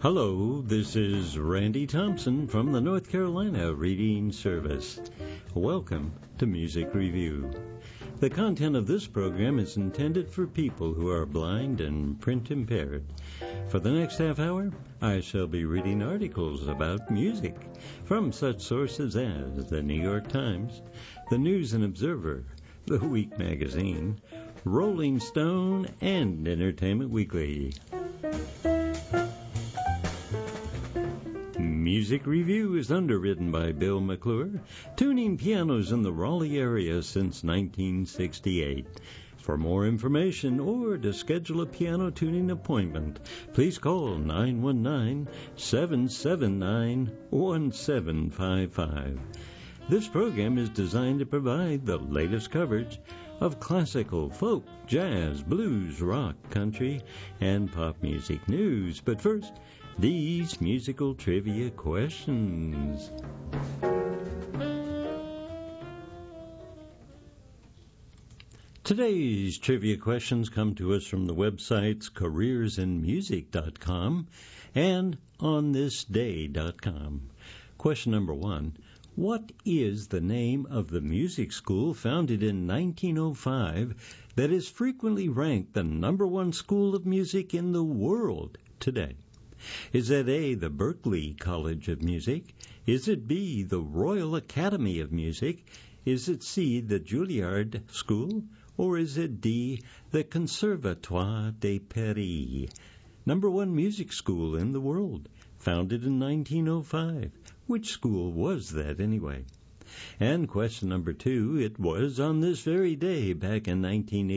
Hello, this is Randy Thompson from the North Carolina Reading Service. Welcome to Music Review. The content of this program is intended for people who are blind and print impaired. For the next half hour, I shall be reading articles about music from such sources as the New York Times, the News and Observer, the Week Magazine, Rolling Stone, and Entertainment Weekly. Music Review is underwritten by Bill McClure, tuning pianos in the Raleigh area since 1968. For more information or to schedule a piano tuning appointment, please call 919-779-1755. This program is designed to provide the latest coverage of classical, folk, jazz, blues, rock, country, and pop music news. But first, these musical trivia questions. Today's trivia questions come to us from the websites careersinmusic.com and onthisday.com. Question number 1. What is the name of the music school founded in 1905 that is frequently ranked the number one school of music in the world today? Is it A, the Berklee College of Music? Is it B, the Royal Academy of Music? Is it C, the Juilliard School? Or is it D, the Conservatoire de Paris? Number one music school in the world, founded in 1905. Which school was that anyway? And question number 2, it was on this very day back in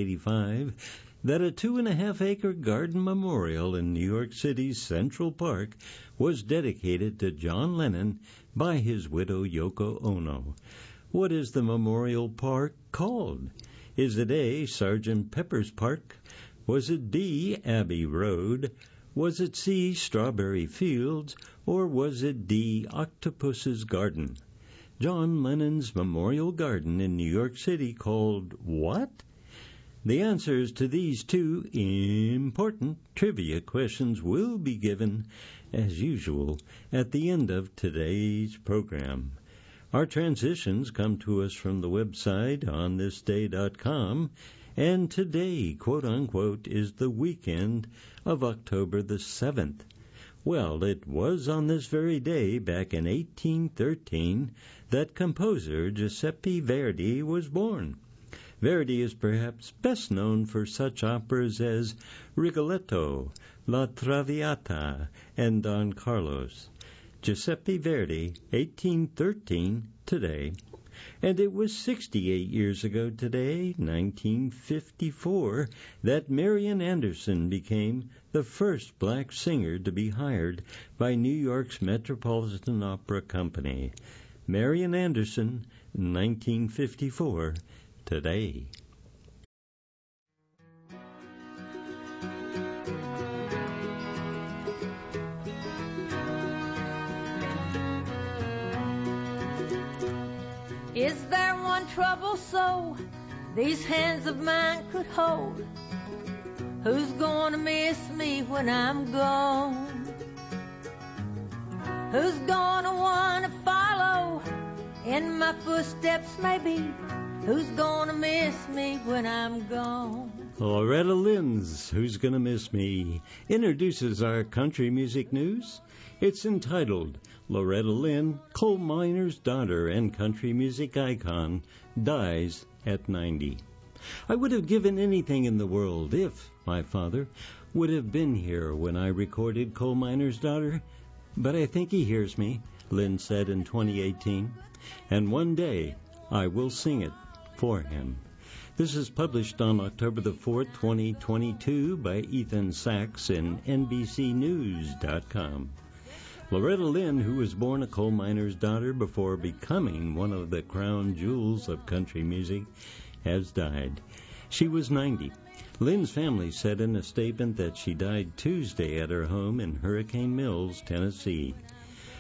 1985 that a 2.5-acre garden memorial in New York City's Central Park was dedicated to John Lennon by his widow Yoko Ono. What is the memorial park called? Is it A, Sgt. Pepper's Park? Was it D, Abbey Road? Was it C, Strawberry Fields? Or was it D, Octopus's Garden? John Lennon's Memorial Garden in New York City called what? The answers to these two important trivia questions will be given, as usual, at the end of today's program. Our transitions come to us from the website onthisday.com, and today, quote-unquote, is the weekend of October the 7th. Well, it was on this very day, back in 1813, that composer Giuseppe Verdi was born. Verdi is perhaps best known for such operas as Rigoletto, La Traviata, and Don Carlos. Giuseppe Verdi, 1813, today. And it was 68 years ago today, 1954, that Marian Anderson became the first black singer to be hired by New York's Metropolitan Opera Company. Marian Anderson, 1954, today. Is there one trouble so these hands of mine could hold? Who's gonna miss me when I'm gone? Who's gonna wanna follow in my footsteps maybe? Who's gonna miss me when I'm gone? Loretta Lynn's Who's Gonna Miss Me introduces our country music news. It's entitled Loretta Lynn, Coal Miner's Daughter and Country Music Icon, Dies at 90. I would have given anything in the world if my father would have been here when I recorded Coal Miner's Daughter, but I think he hears me, Lynn said in 2018, and one day I will sing it for him. This is published on October the 4th, 2022 by Ethan Sachs in NBCNews.com. Loretta Lynn, who was born a coal miner's daughter before becoming one of the crown jewels of country music, has died. She was 90. Lynn's family said in a statement that she died Tuesday at her home in Hurricane Mills, Tennessee.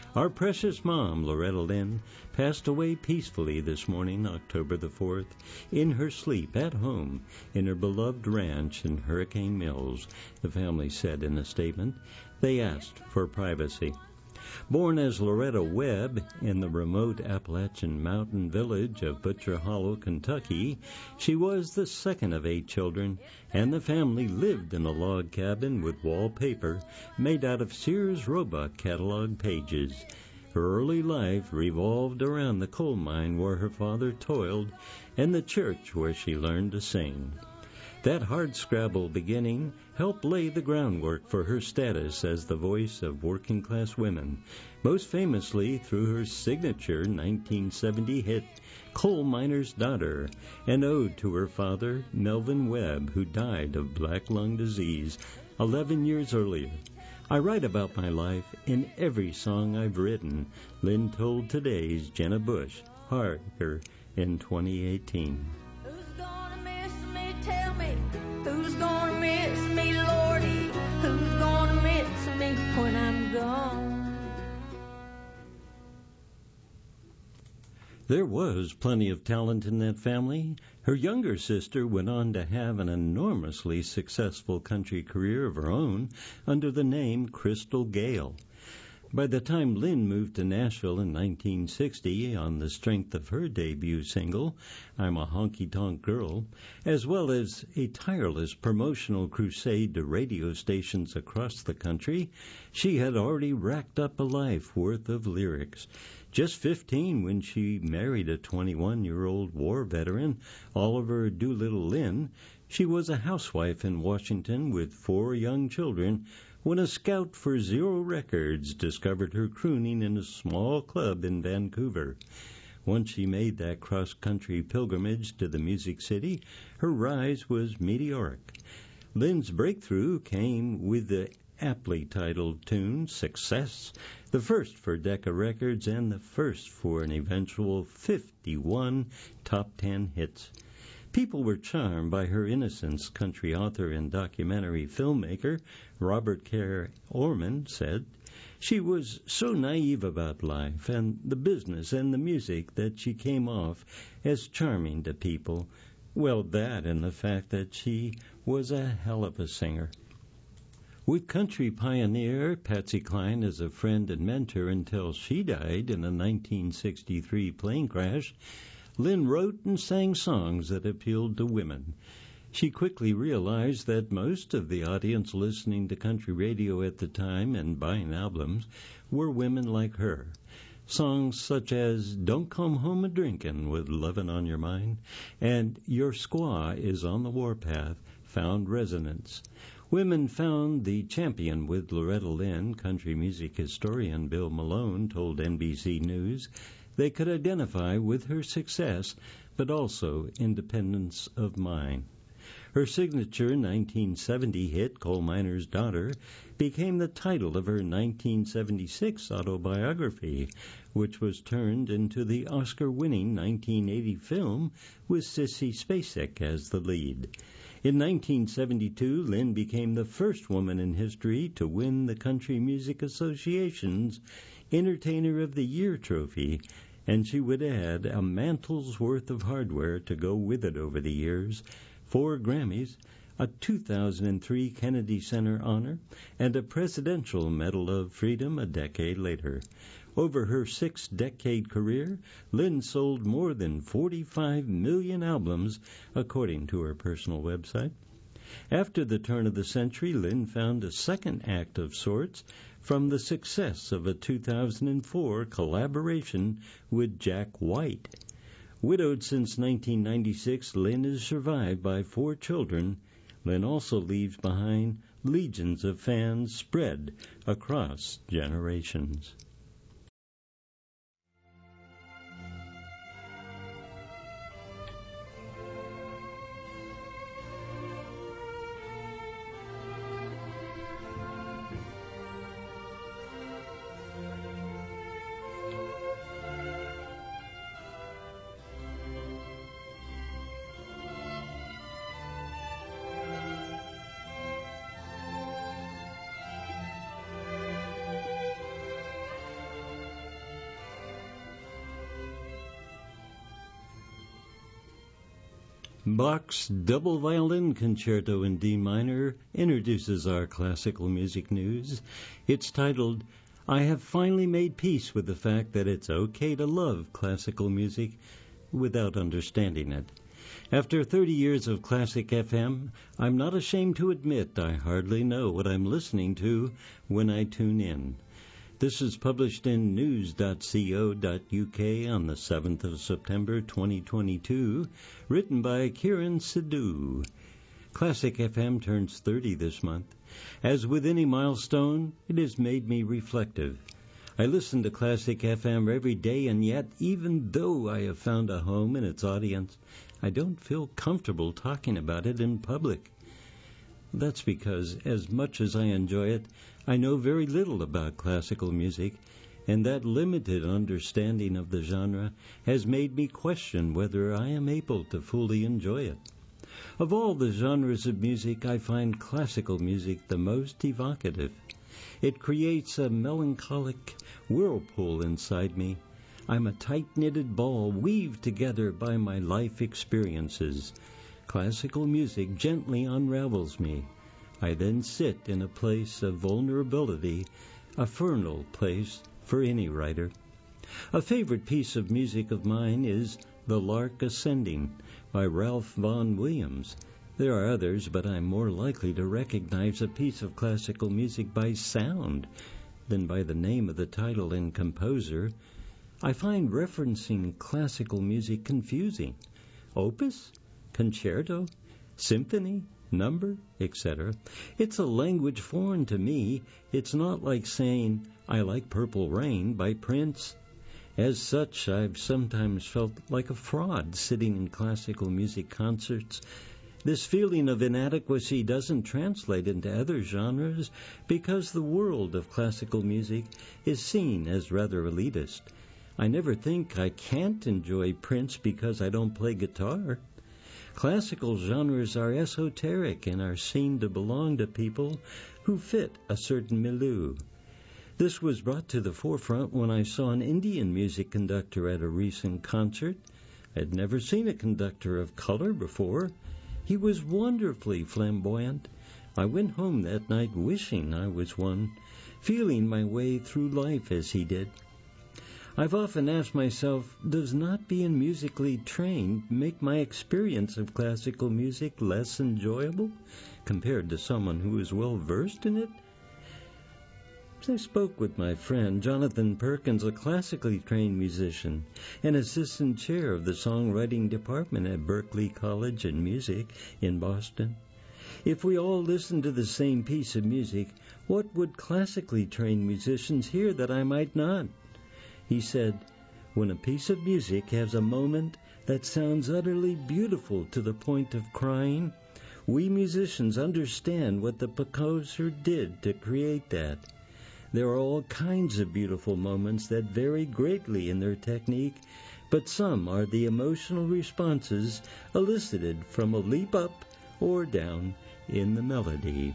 Our precious mom, Loretta Lynn, passed away peacefully this morning, October the 4th, in her sleep at home in her beloved ranch in Hurricane Mills, the family said in a statement. They asked for privacy. Born as Loretta Webb in the remote Appalachian mountain village of Butcher Hollow, Kentucky, she was the second of 8 children, and the family lived in a log cabin with wallpaper made out of Sears Roebuck catalog pages. Her early life revolved around the coal mine where her father toiled and the church where she learned to sing. That hardscrabble beginning helped lay the groundwork for her status as the voice of working-class women, most famously through her signature 1970 hit, Coal Miner's Daughter, an ode to her father, Melvin Webb, who died of black lung disease 11 years earlier. I write about my life in every song I've written, Lynn told today's Jenna Bush, Harker, in 2018. Tell me, who's gonna miss me, Lordy? Who's gonna miss me when I'm gone? There was plenty of talent in that family. Her younger sister went on to have an enormously successful country career of her own under the name Crystal Gayle. By the time Lynn moved to Nashville in 1960 on the strength of her debut single, I'm a Honky-Tonk Girl, as well as a tireless promotional crusade to radio stations across the country, she had already racked up a life worth of lyrics. Just 15 when she married a 21-year-old war veteran, Oliver Doolittle Lynn, she was a housewife in Washington with 4 young children when a scout for Zero Records discovered her crooning in a small club in Vancouver. Once she made that cross-country pilgrimage to the Music City, her rise was meteoric. Lynn's breakthrough came with the aptly titled tune, Success, the first for Decca Records and the first for an eventual 51 top 10 hits. People were charmed by her innocence, country author and documentary filmmaker Robert Kerr Orman said. She was so naive about life and the business and the music that she came off as charming to people. Well, that and the fact that she was a hell of a singer. With country pioneer Patsy Cline as a friend and mentor until she died in a 1963 plane crash, Lynn wrote and sang songs that appealed to women. She quickly realized that most of the audience listening to country radio at the time and buying albums were women like her. Songs such as Don't Come Home a-Drinkin' with Lovin' on Your Mind and Your Squaw is on the Warpath found resonance. Women found the champion with Loretta Lynn, country music historian Bill Malone told NBC News. They could identify with her success, but also independence of mind. Her signature 1970 hit, Coal Miner's Daughter, became the title of her 1976 autobiography, which was turned into the Oscar-winning 1980 film with Sissy Spacek as the lead. In 1972, Lynn became the first woman in history to win the Country Music Association's Entertainer of the Year trophy, and she would add a mantle's worth of hardware to go with it over the years, 4 Grammys, a 2003 Kennedy Center honor, and a Presidential Medal of Freedom a decade later. Over her 6-decade career, Lynn sold more than 45 million albums, according to her personal website. After the turn of the century, Lynn found a second act of sorts from the success of a 2004 collaboration with Jack White. Widowed since 1996, Lynn is survived by 4 children. Lynn also leaves behind legions of fans spread across generations. Bach's Double Violin Concerto in D minor introduces our classical music news. It's titled, I Have Finally Made Peace with the Fact That It's Okay to Love Classical Music Without Understanding It. After 30 years of classic FM, I'm not ashamed to admit I hardly know what I'm listening to when I tune in. This is published in news.co.uk on the 7th of September 2022, written by Kiran Sidhu. Classic FM turns 30 this month. As with any milestone, it has made me reflective. I listen to Classic FM every day, and yet, even though I have found a home in its audience, I don't feel comfortable talking about it in public. That's because, as much as I enjoy it, I know very little about classical music, and that limited understanding of the genre has made me question whether I am able to fully enjoy it. Of all the genres of music, I find classical music the most evocative. It creates a melancholic whirlpool inside me. I'm a tight-knitted ball weaved together by my life experiences. Classical music gently unravels me. I then sit in a place of vulnerability, a fertile place for any writer. A favorite piece of music of mine is The Lark Ascending by Ralph Vaughan Williams. There are others, but I'm more likely to recognize a piece of classical music by sound than by the name of the title and composer. I find referencing classical music confusing. Opus? Concerto? Symphony? Number? Etc. It's a language foreign to me. It's not like saying, I like Purple Rain by Prince. As such, I've sometimes felt like a fraud sitting in classical music concerts. This feeling of inadequacy doesn't translate into other genres because the world of classical music is seen as rather elitist. I never think I can't enjoy Prince because I don't play guitar. Classical genres are esoteric and are seen to belong to people who fit a certain milieu. This was brought to the forefront when I saw an Indian music conductor at a recent concert. I'd never seen a conductor of color before. He was wonderfully flamboyant. I went home that night wishing I was one, feeling my way through life as he did. I've often asked myself, does not being musically trained make my experience of classical music less enjoyable compared to someone who is well versed in it? I spoke with my friend Jonathan Perkins, a classically trained musician and assistant chair of the songwriting department at Berklee College and Music in Boston. If we all listened to the same piece of music, what would classically trained musicians hear that I might not? He said, when a piece of music has a moment that sounds utterly beautiful to the point of crying, we musicians understand what the composer did to create that. There are all kinds of beautiful moments that vary greatly in their technique, but some are the emotional responses elicited from a leap up or down in the melody.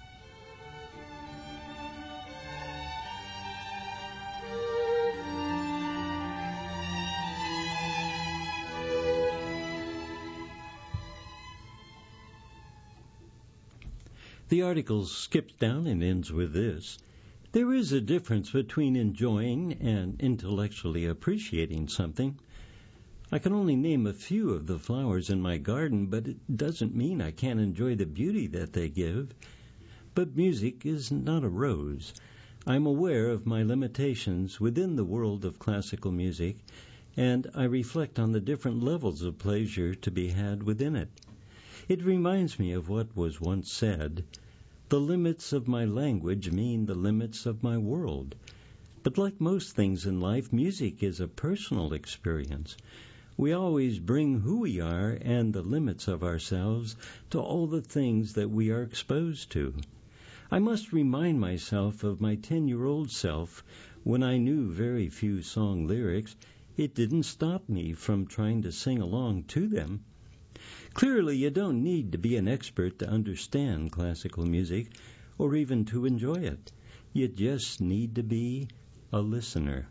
The article skips down and ends with this. There is a difference between enjoying and intellectually appreciating something. I can only name a few of the flowers in my garden, but it doesn't mean I can't enjoy the beauty that they give. But music is not a rose. I'm aware of my limitations within the world of classical music, and I reflect on the different levels of pleasure to be had within it. It reminds me of what was once said, the limits of my language mean the limits of my world. But like most things in life, music is a personal experience. We always bring who we are and the limits of ourselves to all the things that we are exposed to. I must remind myself of my 10-year-old self when I knew very few song lyrics. It didn't stop me from trying to sing along to them. Clearly, you don't need to be an expert to understand classical music or even to enjoy it. You just need to be a listener.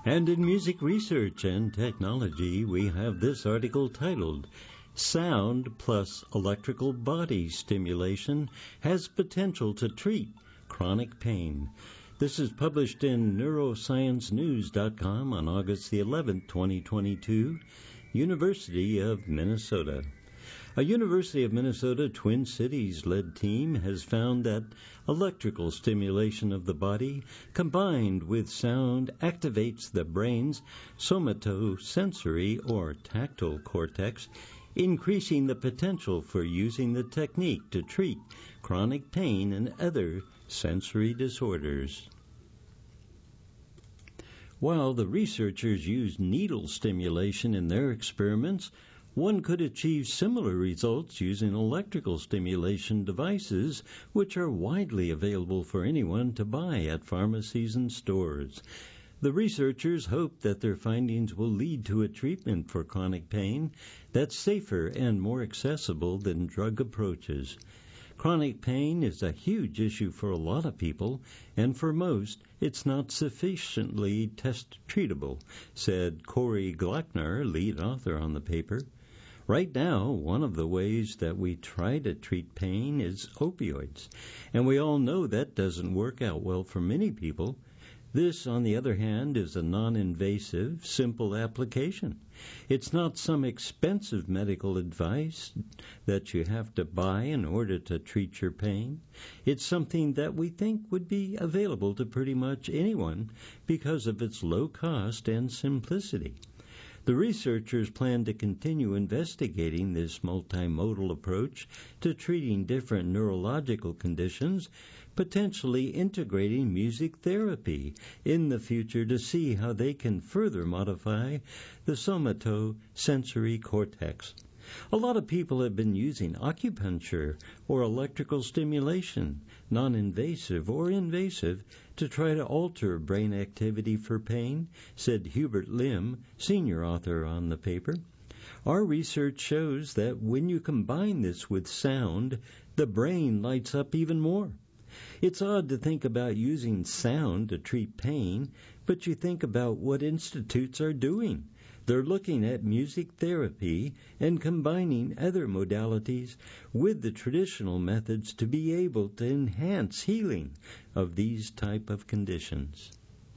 And in music research and technology, we have this article titled, Sound plus Electrical Body Stimulation Has Potential to Treat Chronic Pain. This is published in neurosciencenews.com on August the 11th, 2022, University of Minnesota. A University of Minnesota Twin Cities-led team has found that electrical stimulation of the body combined with sound activates the brain's somatosensory or tactile cortex, increasing the potential for using the technique to treat chronic pain and other sensory disorders. While the researchers used needle stimulation in their experiments, one could achieve similar results using electrical stimulation devices, which are widely available for anyone to buy at pharmacies and stores. The researchers hope that their findings will lead to a treatment for chronic pain that's safer and more accessible than drug approaches. Chronic pain is a huge issue for a lot of people, and for most, it's not sufficiently treatable, said Corey Glockner, lead author on the paper. Right now, one of the ways that we try to treat pain is opioids, and we all know that doesn't work out well for many people. This, on the other hand, is a non-invasive, simple application. It's not some expensive medical advice that you have to buy in order to treat your pain. It's something that we think would be available to pretty much anyone because of its low cost and simplicity. The researchers plan to continue investigating this multimodal approach to treating different neurological conditions, potentially integrating music therapy in the future to see how they can further modify the somatosensory cortex. A lot of people have been using acupuncture or electrical stimulation, non-invasive or invasive, to try to alter brain activity for pain, said Hubert Lim, senior author on the paper. Our research shows that when you combine this with sound, the brain lights up even more. It's odd to think about using sound to treat pain, but you think about what institutes are doing. They're looking at music therapy and combining other modalities with the traditional methods to be able to enhance healing of these type of conditions.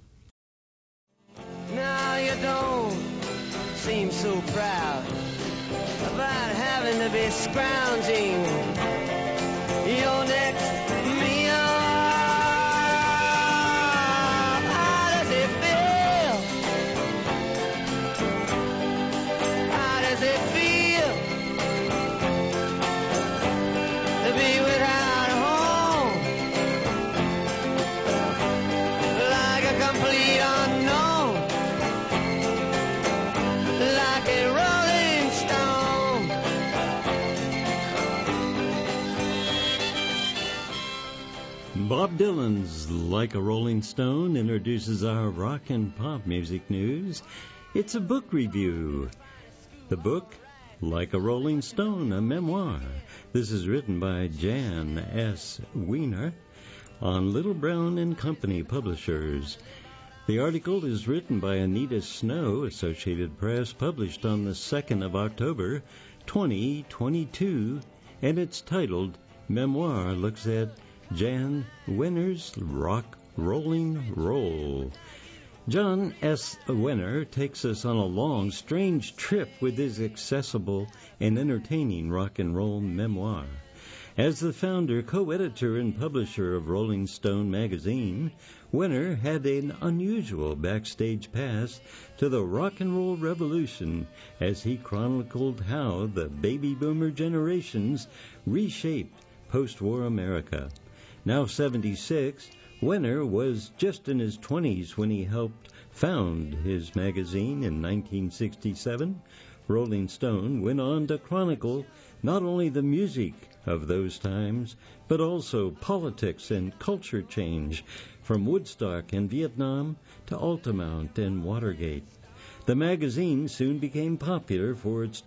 Now you don't seem so proud about having to be scrounging your next meal. How does it feel? How does it feel to be without a home? Like a complete unknown, like a rolling stone. Bob Dylan's Like a Rolling Stone introduces our rock and pop music news. It's a book review. The book, Like a Rolling Stone, a memoir. This is written by Jan S. Wiener on Little Brown and Company Publishers. The article is written by Anita Snow, Associated Press, published on the 2nd of October, 2022, and it's titled Memoir Looks at Jan Wiener's Rock Rolling Roll. John S. Wiener takes us on a long, strange trip with his accessible and entertaining rock and roll memoir. As the founder, co-editor, and publisher of Rolling Stone magazine, Wiener had an unusual backstage pass to the rock and roll revolution as he chronicled how the baby boomer generations reshaped post-war America. Now 76, Wiener was just in his 20s when he helped found his magazine in 1967. Rolling Stone went on to chronicle not only the music of those times, but also politics and culture change, from Woodstock and Vietnam to Altamont and Watergate. The magazine soon became popular for its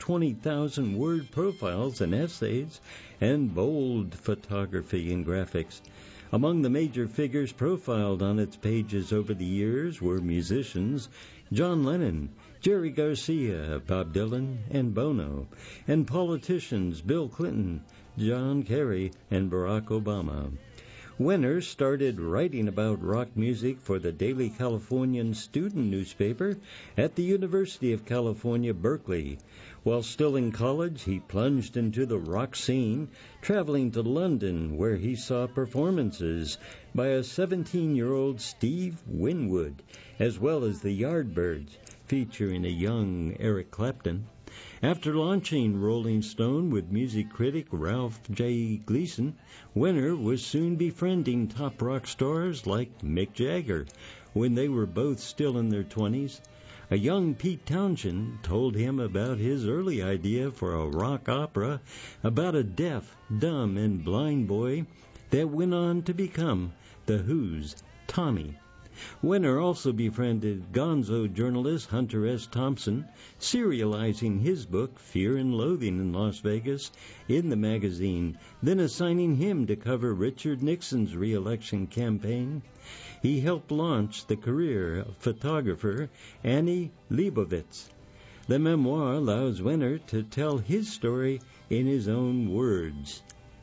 20,000-word profiles and essays and bold photography and graphics. Among the major figures profiled on its pages over the years were musicians John Lennon, Jerry Garcia, Bob Dylan, and Bono, and politicians Bill Clinton, John Kerry, and Barack Obama. Wenner started writing about rock music for the Daily Californian student newspaper at the University of California, Berkeley. While still in college, he plunged into the rock scene, traveling to London, where he saw performances by a 17-year-old Steve Winwood, as well as the Yardbirds, featuring a young Eric Clapton. After launching Rolling Stone with music critic Ralph J. Gleason, Wenner was soon befriending top rock stars like Mick Jagger when they were both still in their 20s. A young Pete Townshend told him about his early idea for a rock opera about a deaf, dumb, and blind boy that went on to become The Who's Tommy. Wenner also befriended gonzo journalist Hunter S. Thompson, serializing his book Fear and Loathing in Las Vegas in the magazine, then assigning him to cover Richard Nixon's re-election campaign. He helped launch the career of photographer Annie Leibovitz. The memoir allows Wenner to tell his story in his own words.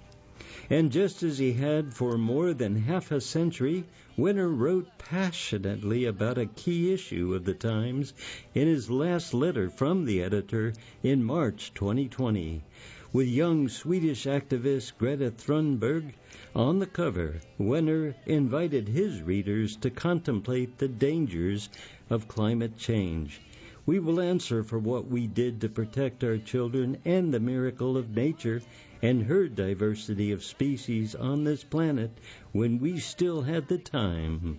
And just as he had for more than half a century, Wenner wrote passionately about a key issue of the Times in his last letter from the editor in March 2020. With young Swedish activist Greta Thunberg on the cover, Wenner invited his readers to contemplate the dangers of climate change. We will answer for what we did to protect our children and the miracle of nature and her diversity of species on this planet when we still had the time.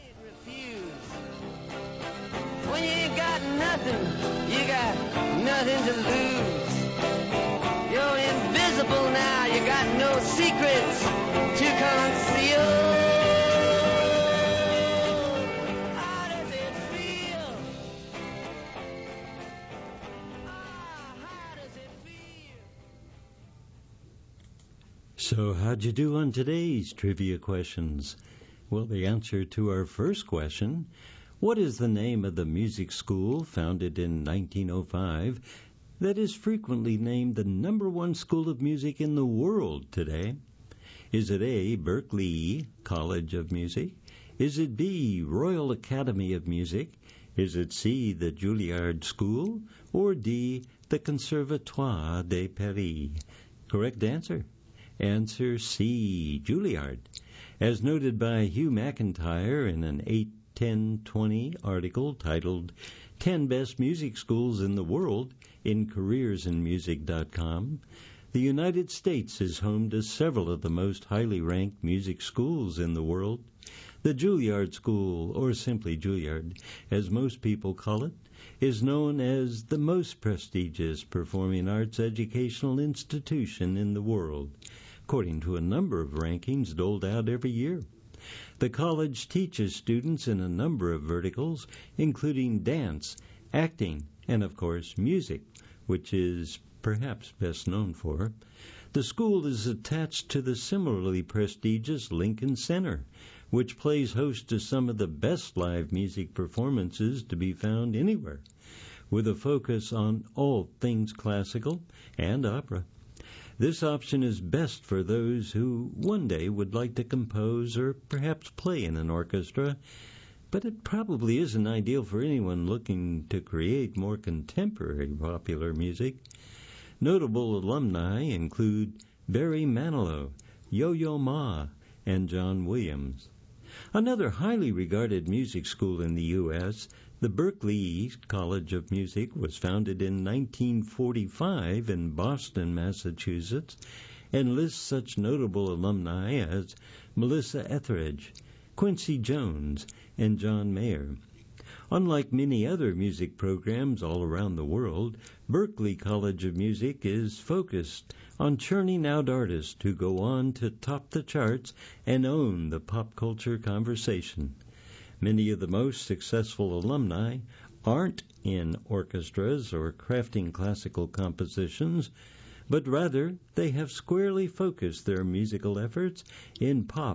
When you ain't got nothing, you got nothing to lose. You're invisible now, you got no secrets to conceal. How does it feel? How does it feel? So how'd you do on today's trivia questions? Well, the answer to our first question, what is the name of the music school founded in 1905 that is frequently named the #1 school of music in the world today? Is it A, Berklee College of Music? Is it B, Royal Academy of Music? Is it C, the Juilliard School? Or D, the Conservatoire de Paris? Correct answer. Answer C, Juilliard. As noted by Hugh McIntyre in an 8/10/20 article titled 10 Best Music Schools in the World in CareersInMusic.com, the United States is home to several of the most highly ranked music schools in the world. The Juilliard School, or simply Juilliard, as most people call it, is known as the most prestigious performing arts educational institution in the world, according to a number of rankings doled out every year. The college teaches students in a number of verticals, including dance, acting, and, of course, music, which is perhaps best known for. The school is attached to the similarly prestigious Lincoln Center, which plays host to some of the best live music performances to be found anywhere, with a focus on all things classical and opera. This option is best for those who one day would like to compose or perhaps play in an orchestra, but it probably isn't ideal for anyone looking to create more contemporary popular music. Notable alumni include Barry Manilow, Yo-Yo Ma, and John Williams. Another highly regarded music school in the U.S., the Berklee College of Music, was founded in 1945 in Boston, Massachusetts, and lists such notable alumni as Melissa Etheridge, Quincy Jones, and John Mayer. Unlike many other music programs all around the world, Berklee College of Music is focused on churning out artists who go on to top the charts and own the pop culture conversation. Many of the most successful alumni aren't in orchestras or crafting classical compositions, but rather they have squarely focused their musical efforts in pop,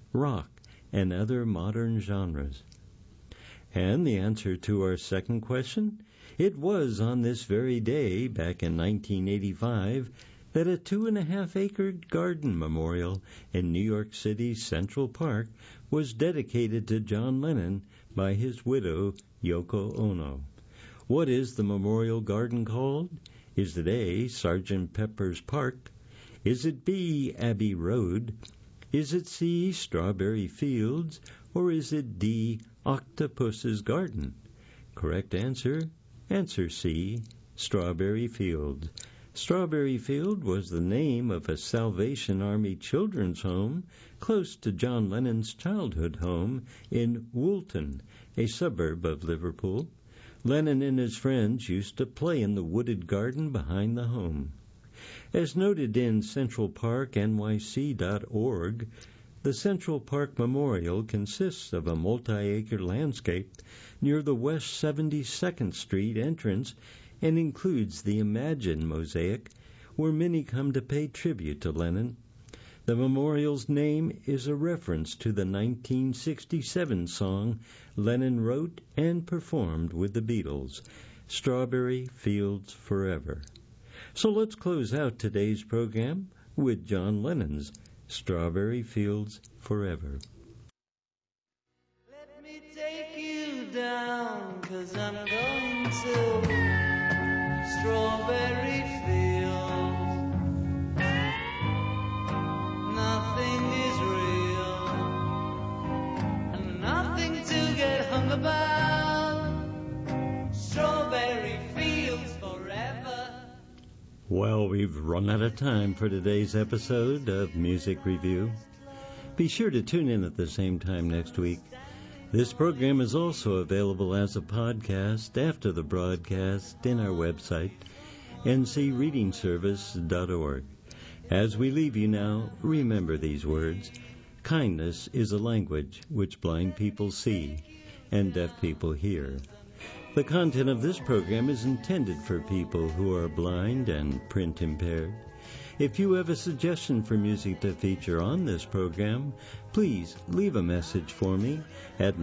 rock, and other modern genres. And the answer to our second question? It was on this very day, back in 1985, that a 2.5-acre garden memorial in New York City's Central Park was dedicated to John Lennon by his widow, Yoko Ono. What is the memorial garden called? Is it A, Sgt. Pepper's Park? Is it B, Abbey Road? Is it C, Strawberry Fields? Or is it D, Octopus's Garden? Correct answer? Answer C, Strawberry Fields. Strawberry Field was the name of a Salvation Army children's home close to John Lennon's childhood home in Woolton, a suburb of Liverpool. Lennon and his friends used to play in the wooded garden behind the home. As noted in centralparknyc.org, the Central Park Memorial consists of a multi-acre landscape near the West 72nd Street entrance and includes the Imagine mosaic, where many come to pay tribute to Lennon. The memorial's name is a reference to the 1967 song Lennon wrote and performed with the Beatles, Strawberry Fields Forever. So let's close out today's program with John Lennon's Strawberry Fields Forever. Let me take you down, 'cause I'm going to Strawberry Fields. Nothing is real, and nothing to get hung about. Strawberry Fields forever. Well, we've run out of time for today's episode of Music Review. Be sure to tune in at the same time next week. This program is also available as a podcast after the broadcast in our website, ncreadingservice.org. As we leave you now, remember these words. Kindness is a language which blind people see and deaf people hear. The content of this program is intended for people who are blind and print impaired. If you have a suggestion for music to feature on this program, please leave a message for me at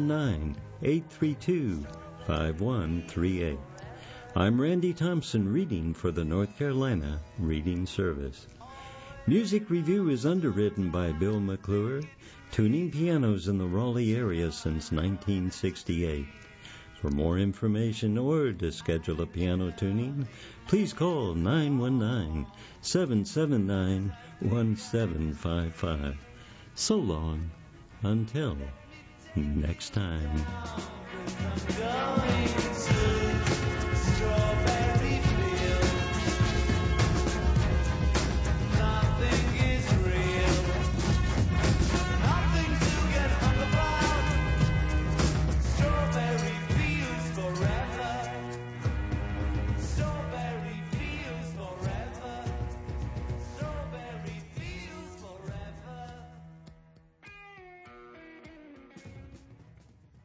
919-832-5138. I'm Randy Thompson reading for the North Carolina Reading Service. Music Review is underwritten by Bill McClure, tuning pianos in the Raleigh area since 1968. For more information or to schedule a piano tuning, please call 919-779-1755. So long, until next time. I'm going to Strawberry